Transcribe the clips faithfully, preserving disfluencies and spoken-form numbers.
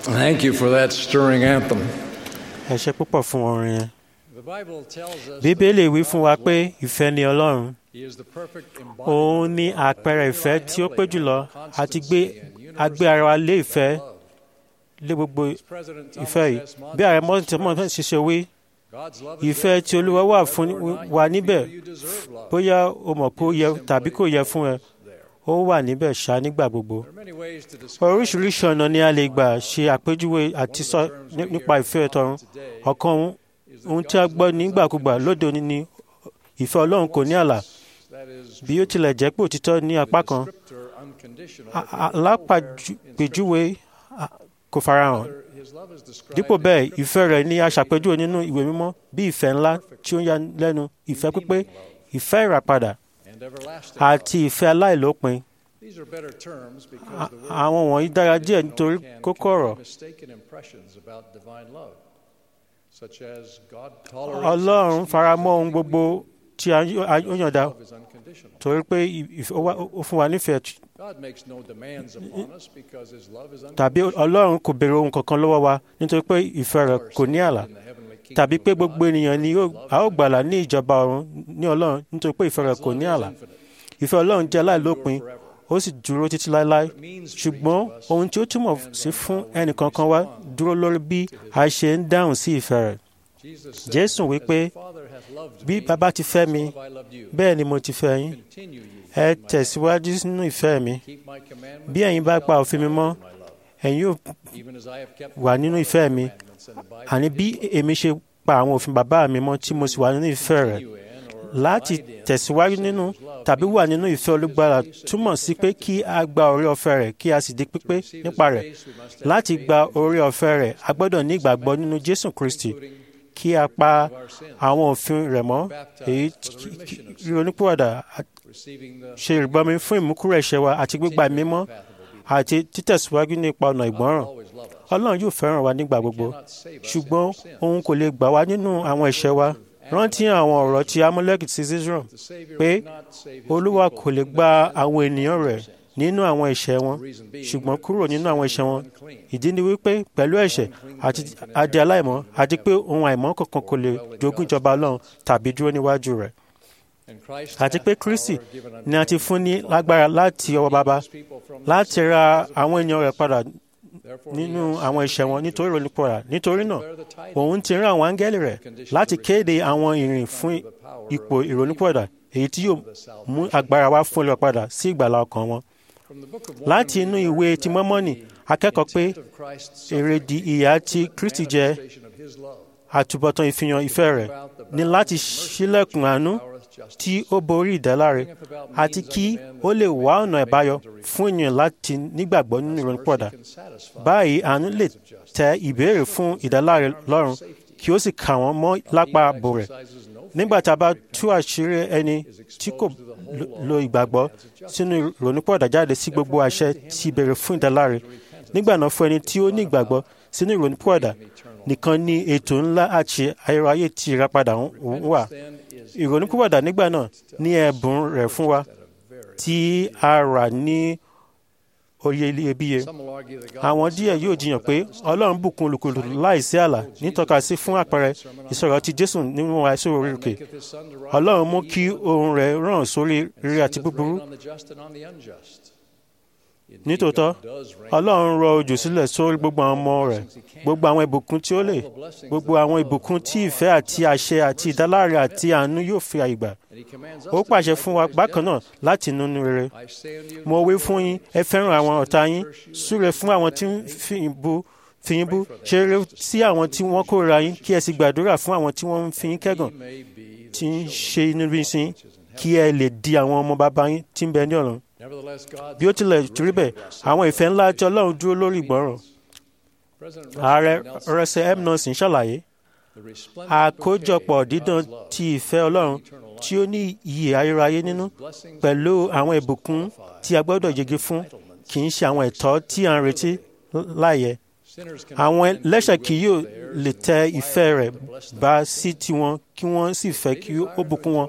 Thank you for that stirring anthem. Ẹ ṣé púpọ̀ fún orin yẹn. The Bible tells us Bíbélì wí fún wa pé ìfẹ́ ni Ọlọ́run. He is the perfect Òun ni àpẹẹrẹ ìfẹ́ tí ó pé jùlọ àti gbé agbé ara wa lé ìfẹ́ lé gbogbo ìfẹ́ yìí. Bí ààrẹ Mọ́tò tí wọ́n ṣiṣẹ́ wí, ìfẹ́ tí Olúwa wà fún wa níbẹ̀, bóyá o mọ̀ pé ó yẹ tàbí kò yẹ fún ẹ, ó wà níbẹ̀ ṣá nígbà gbogbo. Oríṣiríṣi ọ̀nà ni a lè gbà ṣe àpèjúwe àti sọ nípa ìfẹ́ tọ̀run. Ọ̀kan ohun tí a gbọ́ nígbàkúgbà lóde òní ni ìfẹ́ Ọlọ́run kò ní ààlà. Bí ó tilẹ̀ jẹ́ pé òtítọ́ ní apá kan, alápàpèjúwe kò farahàn. Dípò bẹ́ẹ̀, ìfẹ́ rẹ̀ ni a ṣàpèjúwe nínú ìwé mímọ́ bí ìfẹ́ ńlá tí ó ń yani lẹ́nu, ìfẹ́ pípé, ìfẹ́ ìràpadà àti ìfẹ́ aláìlópin. Àwọn wọ̀nyí dára díẹ̀ nítorí kókó ọ̀rọ̀. Ọlọ́run faramọ́ ohun gbogbo tí a yọ̀ǹda torí pé ó fún wa nífẹ̀ẹ́. Tàbí Ọlọ́run kò béèrè ohun kankan lọ́wọ́ wa nítorí pé ìfẹ́ rẹ̀ kò ní ààlà. Tàbí pé gbogbo ènìyàn ni a ó gbàlà ní ìjọba ọ̀run ní Ọlọ́run nítorí pé ìfẹ́ rẹ̀ kò ní ààlà. Ìfẹ́ Ọlọ́run jẹ́ aláìlópin, ó sì dúró títí láéláé. Ṣùgbọ́n ohun tí ó túmọ̀ sí fún ẹnìkankan wa dúró lórí bí a ṣe ń dáhùn sí ìfẹ́ rẹ̀. Jésù wí pé, bí Baba ti fẹ́ mi, bẹ́ẹ̀ ni mo ti fẹ́ yín. Ẹ tẹ̀síwájú nínú ìfẹ́ mi. Bí ẹ̀yin bá pa òfin mi mọ́, ẹ̀yin yóò wà nínú ìfẹ́ mi. Àní bí èmi ṣe pa àwọn òfin Bàbá mi mọ́ tí mo sì wà nínú ìfẹ́ rẹ̀. Láti tẹ̀síwájú nínú tàbí wà nínú ìfẹ́ olùgbàlà túmọ̀ sí pé kí a gba oore ọ̀fẹ́ rẹ̀ kí a sì di pípé nípa rẹ̀. Láti gba oore ọ̀fẹ́ rẹ̀, a gbọ́dọ̀ ní ìgbàgbọ́ nínú Jésù Kristi, kí a pa àwọn òfin rẹ̀ mọ́, èyí ronúpìwàdà, ṣe ìrìbọmi fún ìmúkúrò ẹ̀ṣẹ̀ wa àti gbígba mímọ́ àti títẹ̀síwájú nípa ọ̀nà ìgbọ́ràn. Ọlọ́run yóò fẹ́ràn wa nígbà gbogbo, ṣùgbọ́n òun kò lè gbà wá nínú àwọn ẹ̀ṣẹ̀ wa. Rántí àwọn ọ̀rọ̀ tí Amúlẹ́kì ti Israel pé Olúwa kò lè gba àwọn ènìyàn rẹ̀ nínú àwọn ẹ̀ṣẹ̀ wọn, ṣùgbọ́n kúrò nínú àwọn ẹ̀ṣẹ̀ wọn. Ìdí ni wípé pẹ̀lú ẹ̀ṣẹ̀ àti adé aláìmọ́ àti pé ohun àìmọ́ kankan kò lè jogún ìjọba Ọlọ́run tàbí dúró níwájú rẹ̀. Àti pé Kristi ni a ti fún ní lágbára láti ọwọ́ Baba láti ra àwọn ènìyàn rẹ̀ padà nínú àwọn ẹ̀ṣẹ̀ wọn nítorí ìrònúpìwàdà. Nítorí náà, òun ti rán àwọn áńgẹ́lì rẹ̀ láti kéde àwọn ìrìn fún ipò ìrònúpìwàdà, èyí tí yóò mú agbára wá fún ìrọ̀padà sí ìgbàlà ọkàn wọn. Láti inú ìwé ti Mọ́mọ́nì, akẹ́kọ̀ọ́ pé èrèdí ìyà tí Kristi jẹ́ àtúbọ̀tán ìfihàn ìfẹ́ rẹ̀ ní láti ṣílẹ̀kùn àánú tí ó borí ìdáláre àti kí ó lè wá ọ̀nà ìbáyọ fún ènìyàn láti nígbàgbọ́ nínú ìrònúpìwàdà. Báyìí àánú lè tẹ ìbéèrè fún ìdáláre lọ́rùn kí ó sì kà wọ́n mọ́ lápá ààbò rẹ̀. Nígbà tá a bá tú àṣírí ẹni tí kò lo ìgbàgbọ́ sínú ìrònúpìwàdà jáde sí gbogbo àṣẹ tí béèrè fún ìdáláre, nígbà náà fún ẹni tí ó ní ìgbàgbọ́ sínú ìrònúpìwàdà nìkan ni ètò ńlá àti ayérayé tí ìràpadà wà. Ìrònúpìwàdà nígbà náà ní ẹ̀bùn rẹ̀ fún wa tí a rà ní oye iyebíye. Àwọn díẹ̀ yóò jiyàn pé Ọlọ́run bùkún olùkùlù láìsí ààlà nítọ́kasí fún àpẹẹrẹ ìsọ̀rọ̀ ti Jésù nínú àìsí orí òkè. Ọlọ́run mú kí oòrùn rẹ̀ ràn sórí rere àti búburú. Nítòótọ́, Ọlọ́run rọ òjò sílẹ̀ sórí gbogbo àwọn ọmọ rẹ̀, gbogbo àwọn ìbùkún tí ó lè, gbogbo àwọn ìbùkún tí ìfẹ́ àti àṣẹ àti ìdáláre àti àánú yóò fi àyè gbà. Ó pàṣẹ fún wa bákan náà láti nínú rere. Mo wí fún yín, ẹ fẹ́ràn àwọn ọ̀tá yín, súre fún àwọn tí ń fi yín bú, ṣe rere sí àwọn tí wọ́n kórìíra yín, kí ẹ sì gbàdúrà fún àwọn tí wọ́n ń fi yín kẹ́gàn, tí ń ṣe inúnibíni sí yín, kí ẹ lè di àwọn ọmọ bàbá yín tí ń bẹ ní ọ̀run. Bí ó tilẹ̀ rí bẹ́ẹ̀, àwọn ìfẹ́ ńlá tí Ọlọ́run dúró lórí ìgbọ́ràn. Ààrẹ Russell M. Nelson ṣàlàyé àkójọpọ̀ dídán ti ìfẹ́ Ọlọ́run tí ó ní iyè ayérayé nínú, pẹ̀lú àwọn ìbùkún tí a gbọ́dọ̀ yege fún, kì í ṣe àwọn ẹ̀tọ́ tí à ń retí láyè. Àwọn ẹlẹ́ṣẹ̀ kì yóò lè tẹ ìfẹ́ rẹ̀ bá sí tiwọn kí wọ́n sì fẹ́ kí ó bùkún wọn.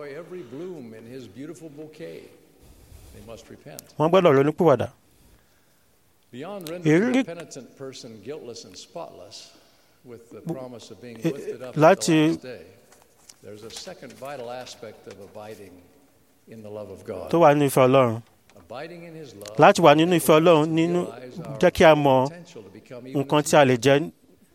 Wọ́n gbọ́dọ̀ ronúpìwàdà. Beyond Ìrírí- rendering the penitent person guiltless and spotless with the promise of being lifted up at láti- the last day, there's a second vital aspect of abiding in the love of God. tó wà nínú ìfẹ́ Ọlọ́run. Abiding in His love Láti wà nínú ìfẹ́ Ọlọ́run nínú realize our jẹ́ kí a mọ potential to become even nǹkan tí a lè jẹ́.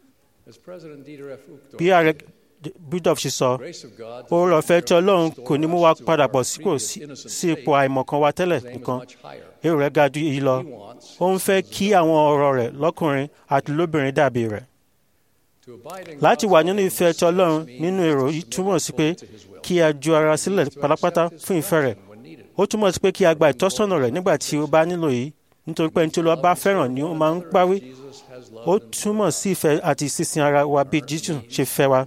as President Dieter F. Uchtdorf Bí ààrẹ stated, Bidulph ṣe sọ, grace of God oore ọ̀fẹ́ tí Ọlọ́run restore kò ní mú wa us to padà our bọ̀ sípò previous sí innocent sí ipò state. àìmọ̀kan wa tẹ́lẹ̀ His aim is nìkan. much higher. Èrò rẹ̀ ga ju èyí lọ. He wants Ó ń fẹ́ kí àwọn ọ̀rọ̀ rẹ̀ lọ́kùnrin àti lóbìnrin dàbí rẹ̀. to abide in Láti God's wà love nínú and ìfẹ́ tí Ọlọ́run means nínú èrò to yìí submit túmọ̀ sí pé fully to His will, kí a ju ara sílẹ̀ to pátápátá accept His fún ìfẹ́ rẹ̀. correction when needed. Ó túmọ̀ sí pé kí a gba ìtọ́sọ́nà rẹ̀ nígbà tí ó bá nílò yìí, nítorí pé ẹni tí Olúwa bá fẹ́ràn ni ó máa ń gbáwí. Jesus has loved Ó and túmọ̀ sí ìfẹ́ àti sísin ara wa bí Jésù ṣe fẹ́ wa.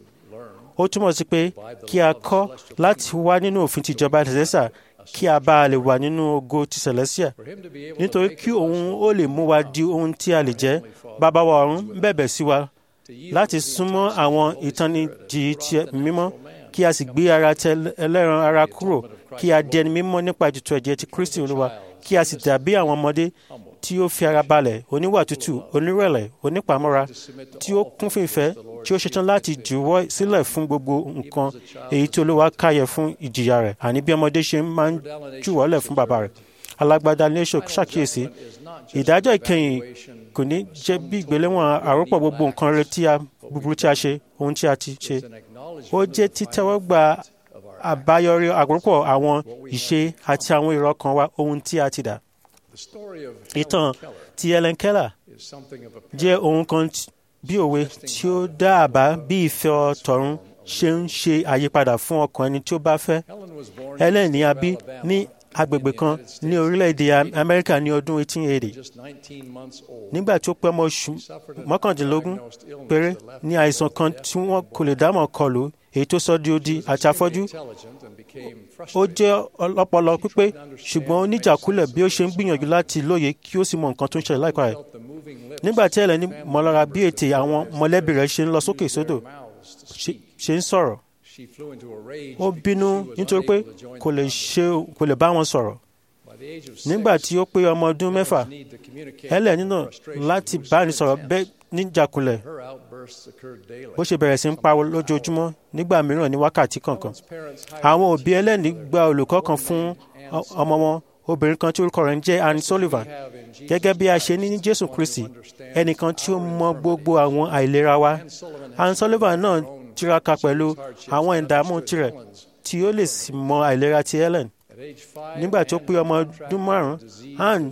Ó túmọ̀ sí pé kí a kọ́ láti wá nínú òfin tìjọba Celestial kí a bá lè wà nínú ògo ti Celestial. for Him to be able to Nítorí make kí of us òun ó lè mú wa di ohun tí a lè jẹ́, Bàbá wa ọ̀run ń bẹ̀bẹ̀ sí wa to yield láti to the súnmọ́ enticing àwọn Holy ìtanijí Spirit ti and brought the mímọ́, natural man kí a sì gbé ara tẹ ẹlẹ́ran ara kúrò, kí a di ẹni mímọ́ nípa ètùtù ẹ̀jẹ̀ ti Kristi Olúwa, kí a sì dàbí àwọn ọmọdé tí ó fi ara balẹ̀, oníwà tútù, onírẹ̀lẹ̀, onípamọ́ra, tí ó kún fún ìfẹ́, tí ó ṣetán láti jùwọ́ sílẹ̀ fún gbogbo nǹkan èyí tí Olúwa káyẹ fún ìjìyà rẹ̀, àní bí ọmọdé ṣe máa ń jùwọ́lẹ̀ fún bàbá rẹ̀. Alágbádá ní èso ṣàkíyèsí, ìdájọ́ ìkẹyìn kò ní jẹ́ bí ìgbéléwọ̀n àròpọ̀ gbogbo nǹkan rere tí a búburú tí a ṣe, ohun tí a ti ṣe. Ó jẹ́ títẹ́wọ́gbà àbáyọrí àròpọ̀ àwọn ìṣe àti àwọn èrò ọkàn wa, ohun tí a ti dà. The story of Ìtàn Helen Keller ti Helen Keller is something of a jẹ́ ohun kan tí- bí òwe tí ó dá àbá bí ìfẹ́ ọ̀tọ̀run ṣe ń ṣe àyípadà fún ọkàn ẹni tí ó bá fẹ́. Helen was born Helen in ní a bí Alabama ní agbègbè kan ní orílẹ̀-èdè Am- Amẹ́ríkà ní ọdún eighteen eighty. just nineteen months old. Nígbà tí ó pẹ́ ọmọ oṣù mọ́kàndínlógún péré ní àìsàn kan tí wọ́n kò lè dámọ̀ kọlù, èyí tó sọ di odi àti afọ́jú. Intelligent and became Ó frustrated. jẹ́ ọlọ́pọlọ pípé, ṣùgbọ́n ó níjàkulẹ̀ bí ó ṣe ń gbìyànjú láti lóye kí ó sì mọ nǹkan tó ń ṣẹlẹ̀ láìpẹ́ rẹ̀. Felt the moving lips Nígbà tí Helen ní mọ̀lára bí ètè àwọn mọ̀lẹ́bí rẹ̀ ṣe ń lọ sókè sódò, mouths to ṣe- speak. ṣe ń sọ̀rọ̀. She flew into a rage Ó because bínú she was nítorí pé unable to join kò lè the ṣe kò lè bá wọn sọ̀rọ̀. By the age of Nígbà six, tí ó pé ọmọ ọdún mẹ́fà, Helen's need to communicate Helen her nílò frustration láti was bá so ní sọ̀rọ̀ intense. bẹ́ẹ̀ níjàkulẹ̀. Her outbursts occurred daily. Bó ṣe bẹ̀rẹ̀ sí ń pariwo lójoojúmọ́, nígbà mìíràn ní wákàtí kọ̀ọ̀kan. Helen's parents hired Àwọn a òbí teacher Helen for their gba olùkọ́ kan fún ọ- ọmọ wọn, obìnrin kan tí orúkọ rẹ̀ ń jẹ́ Anne Sullivan. Gẹ́gẹ́ bí a ṣe ní ní Jésù Kristi, ẹnìkan tí ó mọ gbogbo àwọn àìlera wa. Anne Sullivan náà tiraka pẹ̀lú àwọn ìdààmú tirẹ̀ tí ó lè sì mọ àìlera ti Helen. Nígbà tó pé ọmọ ọdún márùn-ún, Anne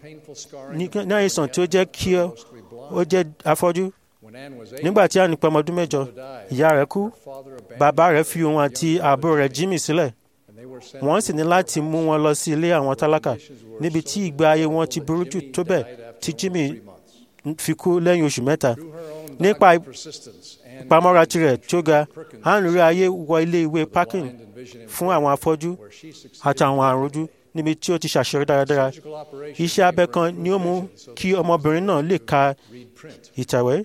ní ní àìsàn tí ó jẹ́ kí ó ó jẹ́ afọ́jú. Nígbà tí Anne pé ọmọ ọdún mẹ́jọ, ìyá rẹ̀ kú. Bàbá rẹ̀ fi òun àti àbúrò rẹ̀ Jimmy sílẹ̀. Wọ́n sì ní láti mú wọn lọ sí ilé àwọn tálákà, níbi tí ìgbé ayé wọn ti burú jù tó bẹ́ẹ̀ tí Jimmy fi kú lẹ́yìn oṣù mẹ́ta. Nípa ìpamọ́ra tirẹ̀ tí ó ga, Anne rí ayé wọ ilé ìwé Parkin fún àwọn afọ́jú àti àwọn àrùnjú, níbi tí ó ti ṣàṣeyọrí dáradára. Iṣẹ́ abẹ kan ni ó mú kí ọmọbìnrin náà lè ka ìtẹ̀wé.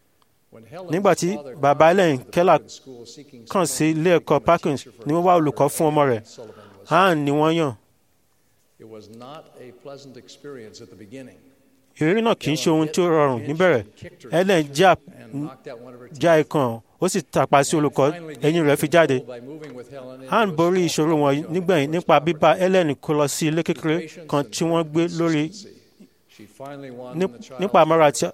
Nígbà tí bàbá Helen Keller kàn sí ilé ẹ̀kọ́ Parkins ni wọ́n wá olùkọ́ fún ọmọ rẹ̀. Anne ni wọ́n yàn. It was not a pleasant experience at the beginning. Ìrírí náà kì í ṣe ohun tí ó rọrùn níbẹ̀rẹ̀. Helen já já ikàn, ó sì tàpá sí olùkọ́, eyín rẹ̀ fi jáde. Anne borí ìṣòro wọn nígbẹ̀yìn nípa bíbá Helen kó lọ sí ilé kékeré kan tí wọ́n gbé lórí nípa àmọ́ra tí.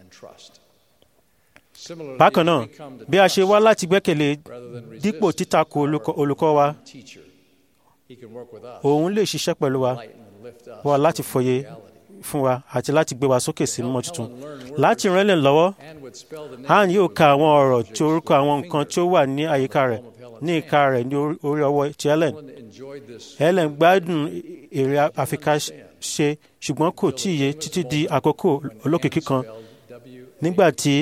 Bákan náà, bí a ṣe wá láti gbẹ́kẹ̀lé dípò títakò olùkọ́ wa, òun lè ṣiṣẹ́ pẹ̀lú wa wá láti fòye fún wa àti láti gbé wa sókè sí mímọ́ tuntun. Láti ràn Helen lọ́wọ́, Anne yóò ka àwọn ọ̀rọ̀ tí orúkọ àwọn nǹkan tí ó wà ní àyíká rẹ̀ ní ìka rẹ̀ ní orí ọwọ́ ti Helen. Helen gbádùn èrè àfikáṣe, ṣùgbọ́n kò tí ì yé títí di àkókò olókìkí kan nígbà tí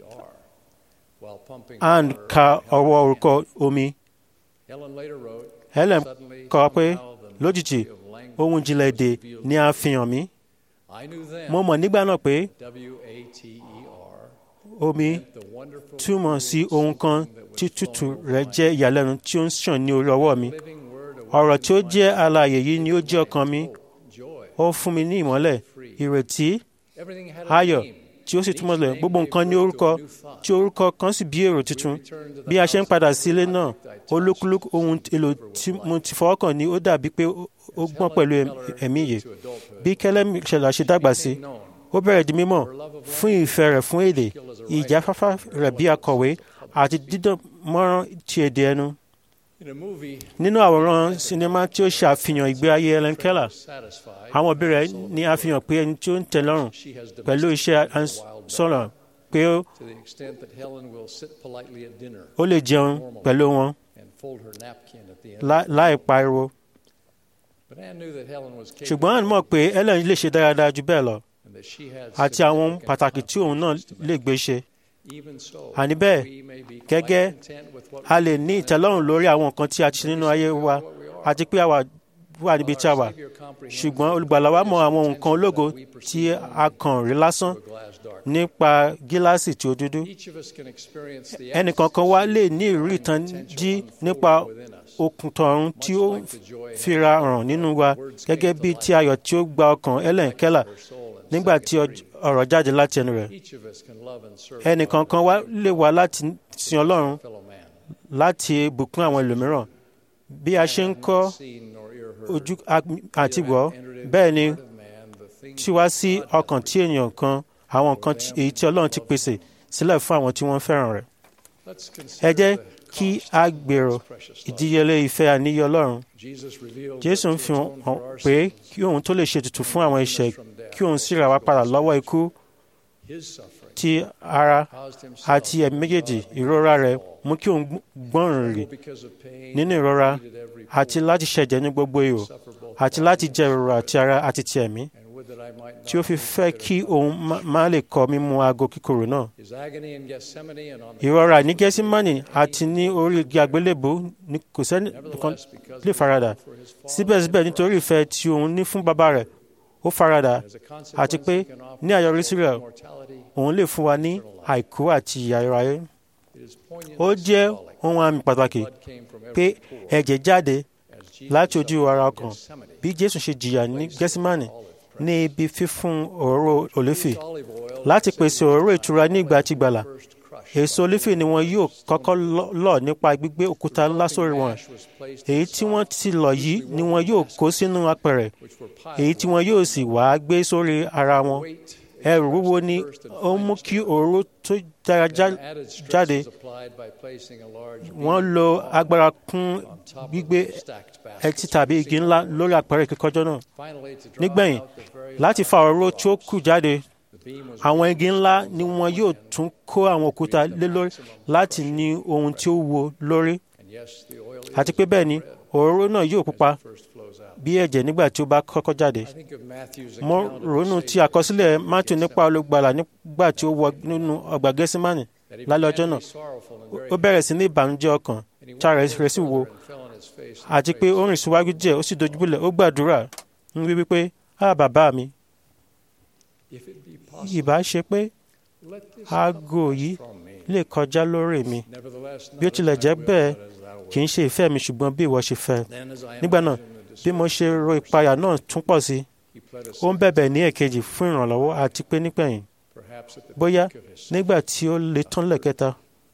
Anne ka ọwọ́ orúkọ omi. Helen kọ pé lójijì ohun ìjìnlẹ̀ èdè ni a fi hàn mí. Mo mọ̀ nígbà náà pé omi túmọ̀ sí ohun kan tí tútù rẹ̀ jẹ́ ìyàlẹ́nu tí ó ń ṣàn ní orí ọwọ́ mi. Ọ̀rọ̀ tí ó jẹ́ alààyè yìí ni ó jẹ́ ọkàn mi. Ó fún mi ní ìmọ́lẹ̀, ìrètí ayọ̀ tí ó sì túmọ̀ lẹ̀ gbogbo nǹkan ní orúkọ tí orúkọ kan sì bí èrò tuntun. Bí a ṣe ń padà sí ilé náà, olúkúlùkù ohun èlò tí mo ti fọwọ́ kàn ní ó dàbí pé ó gbọ́n pẹ̀lú ẹ̀mí ìyè. Bí Kẹ́lẹ́ Keller ṣe dàgbà sí, ó bẹ̀rẹ̀ di mímọ̀ fún ìfẹ́ rẹ̀ fún èdè, ìjáfáfá rẹ̀ bí akọ̀wé àti dídán mọ́rán ti èdè ẹnu. Nínú àwòrán sinimá tí ó ṣe àfihàn ìgbé ayé Helen Keller, àwọn òbí rẹ̀ ní àfihàn pé ẹni tí ó ń tẹ́ lọ́rùn pẹ̀lú iṣẹ́ sọ̀rọ̀ pé ó lè jẹun pẹ̀lú wọn láì pariwo. Ṣùgbọ́n Ann mọ̀ pé Helen lè ṣe dáradára jù bẹ́ẹ̀ lọ àti àwọn ohun pàtàkì tí òun náà lè gbé ṣe. Àní bẹ́ẹ̀, gẹ́gẹ́ a lè ní ìtẹ́lọ́rùn lórí àwọn nǹkan tí a ti ṣe nínú ayé wa àti pé a wà níbi tí a wà. Ṣùgbọ́n Olùgbàlà wa mọ àwọn nǹkan ológo tí a kàn rí lásán nípa gíláàsì tí ó dúdú. Ẹnìkọ̀ọ̀kan wa lè ní ìrírí ìtanijí nípa okùn tọ̀run tí ó fira hàn nínú wa, gẹ́gẹ́ bí ti ayọ̀ tí ó gba ọkàn Helen Keller nígbà tí ọ̀rọ̀ jáde láti ẹnu rẹ̀. Ẹnìkọ̀ọ̀kan wa lè wá láti sin Ọlọ́run, láti bùkún àwọn ẹlòmíràn. Bí a ṣe ń kọ́ ojú àti gbọ́, bẹ́ẹ̀ ni tí wá sí ọkàn tí ènìyàn kan àwọn nǹkan èyí tí Ọlọ́run ti pèsè sílẹ̀ fún àwọn tí wọ́n fẹ́ràn rẹ̀. Ẹ jẹ́ kí a gbèrò ìdíyelé ìfẹ́ àníyàn Ọlọ́run. Jésù ń fi hàn pé kí òun tó lè ṣe ètùtù fún àwọn ẹ̀ṣẹ̀, kí òun sì rà wá padà lọ́wọ́ ikú ti ara àti ẹ̀mí méjèèjì. Ìrora rẹ̀ mú kí òun gbọ́ràn rì nínú ìrora àti láti ṣẹ̀jẹ̀ ní gbogbo ihò àti láti jẹ ìrora àti ara àti ti ẹ̀mí, tí ó fi fẹ́ kí òun má lè kọ̀ mímu aago kíkorò náà. Ìrora ní Gẹ́símánì àti ní orí igi àgbélébùú ni kò sẹ́ni kan lè faradà. Síbẹ̀síbẹ̀, nítorí ìfẹ́ tí òun ní fún bàbá rẹ̀, ó faradà, àti pé ní àyọrísí rẹ̀ òun lè fún wa ní àìkú àti ìyè ayérayé. Ó jẹ́ ohun àmì pàtàkì pé ẹ̀jẹ̀ jáde láti ojú ara ọkàn bí Jésù ṣe jìyà ní Gẹ́símánì ní ibi fífún òróró olífì láti pèsè òróró ìtura ní ìgbà tí gbàlà. Èso olífì ni wọn yóò kọ́kọ́ lọ̀ nípa gbígbé òkúta ńlá sórí wọn. Èyí tí wọ́n ti lọ̀ yìí ni wọn yóò kó sínú apẹ̀rẹ̀, èyí tí wọn yóò sì wá gbé sórí ara wọn. Ẹrù wúwo ni ó mú kí òróró tó dára jáde. Wọ́n lo agbára kún gbígbé ẹtí tàbí igi ńlá lórí apẹ̀rẹ̀ kíkọ́jọ́ náà. Nígbẹ̀yìn, láti fa òróró tí ó kù jáde, àwọn igi ńlá ni wọn yóò tún kó àwọn òkúta lé lórí láti ní ohun tí ó wúwo lórí. Àti pé bẹ́ẹ̀ ni òróró náà yóò pupa bí ẹ̀jẹ̀ nígbà tí ó bá kọ́kọ́ jáde. Mo ronú ti àkọsílẹ̀ Mátíù nípa Olùgbàlà nígbà tí ó wọ nínú ọgbà Gẹ́símánì lálẹ́ ọjọ́ náà. Ó bẹ̀rẹ̀ sí ní ìbànújẹ́ ọkàn, tára rẹ̀ sì wúwo, àti pé ó rìn síwájú díẹ̀, ó sì dojúbúlẹ̀, ó gbàdúrà ń wí wípé, "Á bàbá mi, ìbá ṣe pé aago yìí lè kọjá lórí mi. Bí ó tilẹ̀ jẹ́ bẹ́ẹ̀, kì í ṣe ìfẹ́ mi ṣùgbọ́n bí ìwọ ṣe fẹ́." Nígbà náà, bí mo ṣe ro ìpayà náà tún pọ̀ sí, ó ń bẹ̀bẹ̀ ní ẹ̀kejì fún ìrànlọ́wọ́, àti pé nígbẹ̀yìn, bóyá nígbà tí ó le tán lẹ́kẹta,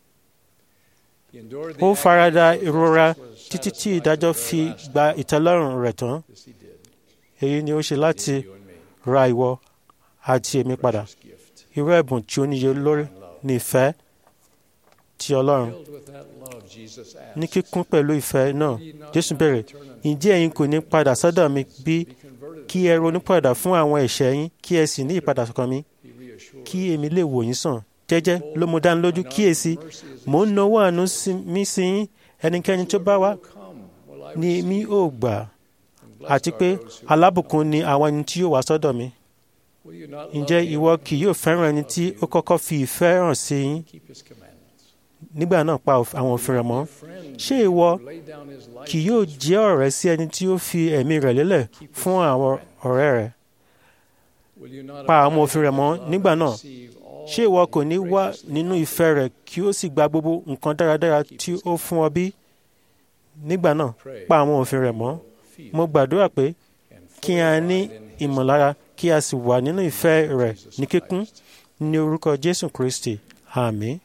ó farada ìrora títí tí ìdájọ́ fi gba ìtẹ́lọ́rùn rẹ̀ tán. Èyí ni ó ṣe láti ra ìwọ àti èmi padà. Irú ẹ̀bùn tí ó níye lórí ni ìfẹ́ ti Ọlọ́run. Ní kíkún pẹ̀lú ìfẹ́ náà, Jésù bẹ̀rẹ̀, "Ǹjẹ́ ẹ̀yin kò ní padà sọ́dọ̀ mi bí kí ẹ ronúpìwàdà fún àwọn ẹ̀ṣẹ̀ yín, kí ẹ sì ní ìpadàsọ́kàn mi, kí èmi lè wò yín sàn?" Jẹ́jẹ́ ló mú dání lójú, kíyèsí, mò ń nawọ́ àánú mi sí yín, ẹnikẹ́ni tó bá wá ni èmi ó gbà, àti pé alábùkún ni àwọn ẹni tí yóò wá sọ́dọ̀ mi. Ǹjẹ́ ìwọ kì yóò fẹ́ràn ẹni tí ó kọ́kọ́ fi ìfẹ́ hàn sí yín? Nígbà náà pa àwọn òfin rẹ̀ mọ́. Ṣé ìwọ kì yóò jẹ́ ọ̀rẹ́ sí ẹni tí ó fi ẹ̀mí rẹ̀ lélẹ̀ fún àwọn ọ̀rẹ́ rẹ̀? Pa àwọn òfin rẹ̀ mọ́. Nígbà náà, ṣé ìwọ kò ní wà nínú ìfẹ́ rẹ̀ kí ó sì gba gbogbo nǹkan dáradára tí ó fún ọ bí? Nígbà náà, pa àwọn òfin rẹ̀ mọ́. Mo gbàdúrà pé kí a ní ìmọ̀lára kí a sì wà nínú ìfẹ́ rẹ̀ ní kíkún ní orúkọ Jésù Kristi. Àmín.